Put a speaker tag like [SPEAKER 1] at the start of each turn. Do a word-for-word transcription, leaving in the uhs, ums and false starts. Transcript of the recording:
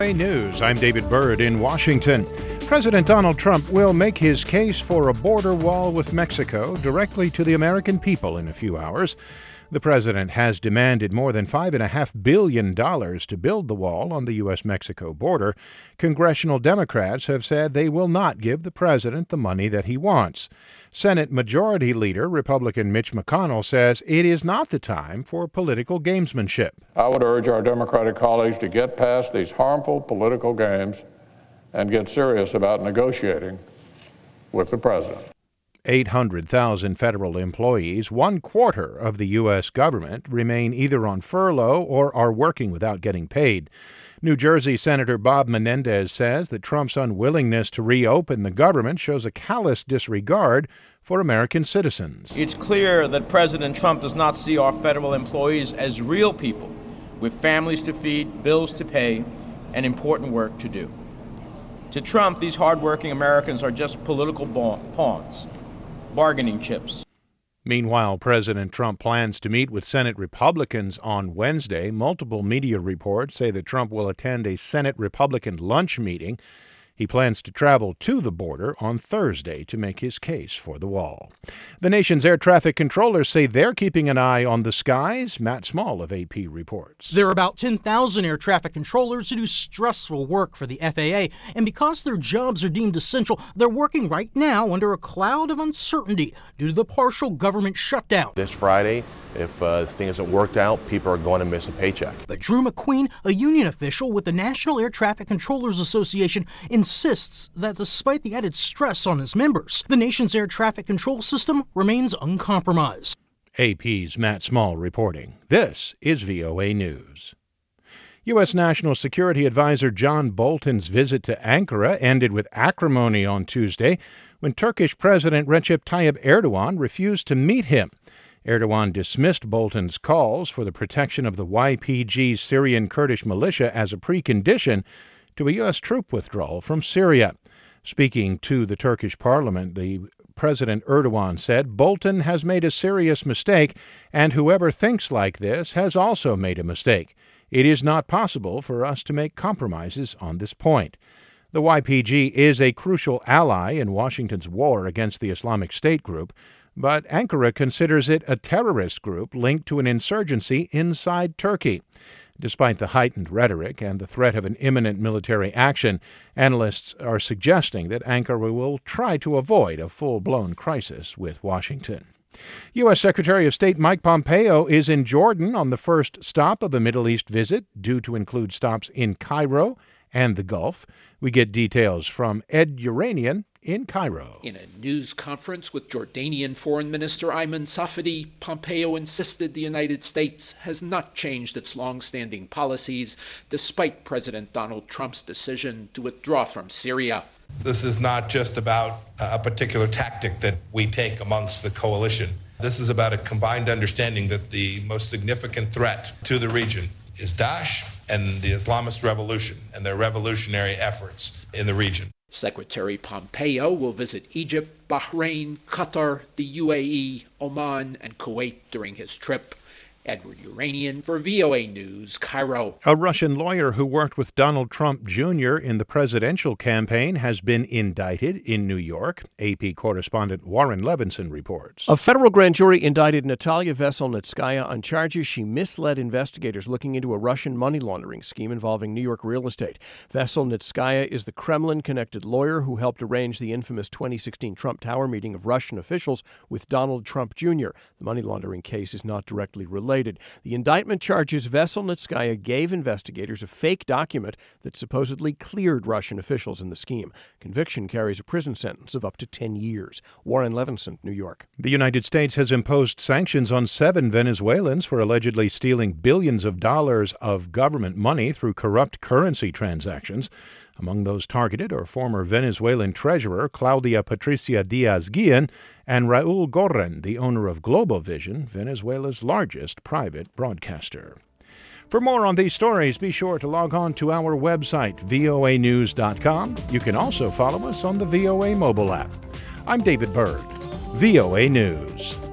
[SPEAKER 1] News. I'm David Byrd in Washington. President Donald Trump will make his case for a border wall with Mexico directly to the American people in a few hours. The president has demanded more than five point five billion dollars to build the wall on the U S Mexico border. Congressional Democrats have said they will not give the president the money that he wants. Senate Majority Leader Republican Mitch McConnell says it is not the time for political gamesmanship.
[SPEAKER 2] I would urge our Democratic colleagues to get past these harmful political games and get serious about negotiating with the president.
[SPEAKER 1] eight hundred thousand federal employees, one quarter of the U S government, remain either on furlough or are working without getting paid. New Jersey Senator Bob Menendez says that Trump's unwillingness to reopen the government shows a callous disregard for American citizens.
[SPEAKER 3] It's clear that President Trump does not see our federal employees as real people with families to feed, bills to pay, and important work to do. To Trump, these hardworking Americans are just political pawns, bargaining chips.
[SPEAKER 1] Meanwhile, President Trump plans to meet with Senate Republicans on Wednesday. Multiple media reports say that Trump will attend a Senate Republican lunch meeting. He plans to travel to the border on Thursday to make his case for the wall. The nation's air traffic controllers say they're keeping an eye on the skies. Matt Small of A P reports.
[SPEAKER 4] There are about ten thousand air traffic controllers who do stressful work for the F A A, and because their jobs are deemed essential, they're working right now under a cloud of uncertainty due to the partial government shutdown.
[SPEAKER 5] This Friday, if uh, this thing isn't worked out, people are going to miss a paycheck.
[SPEAKER 4] But Drew McQueen, a union official with the National Air Traffic Controllers Association, insists that despite the added stress on his members, the nation's air traffic control system remains uncompromised.
[SPEAKER 1] A P's Matt Small reporting. This is V O A News. U S. National Security Advisor John Bolton's visit to Ankara ended with acrimony on Tuesday when Turkish President Recep Tayyip Erdogan refused to meet him. Erdogan dismissed Bolton's calls for the protection of the Y P G Syrian Kurdish militia as a precondition to a U S troop withdrawal from Syria. Speaking to the Turkish parliament, the President Erdogan said, "Bolton has made a serious mistake, and whoever thinks like this has also made a mistake. It is not possible for us to make compromises on this point." The Y P G is a crucial ally in Washington's war against the Islamic State group, but Ankara considers it a terrorist group linked to an insurgency inside Turkey. Despite the heightened rhetoric and the threat of an imminent military action, analysts are suggesting that Ankara will try to avoid a full-blown crisis with Washington. U S. Secretary of State Mike Pompeo is in Jordan on the first stop of a Middle East visit, due to include stops in Cairo and the Gulf. We get details from Ed Uranian in Cairo.
[SPEAKER 6] In a news conference with Jordanian Foreign Minister Ayman Safadi, Pompeo insisted the United States has not changed its long-standing policies despite President Donald Trump's decision to withdraw from Syria.
[SPEAKER 7] This is not just about a particular tactic that we take amongst the coalition. This is about a combined understanding that the most significant threat to the region is Daesh and the Islamist revolution and their revolutionary efforts in the region.
[SPEAKER 6] Secretary Pompeo will visit Egypt, Bahrain, Qatar, the U A E, Oman, and Kuwait during his trip. Edward Uranian for V O A News, Cairo.
[SPEAKER 1] A Russian lawyer who worked with Donald Trump Junior in the presidential campaign has been indicted in New York. A P correspondent Warren Levinson reports.
[SPEAKER 8] A federal grand jury indicted Natalia Veselnitskaya on charges she misled investigators looking into a Russian money laundering scheme involving New York real estate. Veselnitskaya is the Kremlin-connected lawyer who helped arrange the infamous twenty sixteen Trump Tower meeting of Russian officials with Donald Trump Junior The money laundering case is not directly related. The indictment charges Veselnitskaya gave investigators a fake document that supposedly cleared Russian officials in the scheme. Conviction carries a prison sentence of up to ten years. Warren Levinson, New York.
[SPEAKER 1] The United States has imposed sanctions on seven Venezuelans for allegedly stealing billions of dollars of government money through corrupt currency transactions. Among those targeted are former Venezuelan Treasurer Claudia Patricia Diaz-Guillen and Raul Gorren, the owner of Globovision, Venezuela's largest private broadcaster. For more on these stories, be sure to log on to our website, V O A news dot com. You can also follow us on the V O A mobile app. I'm David Byrd, V O A News.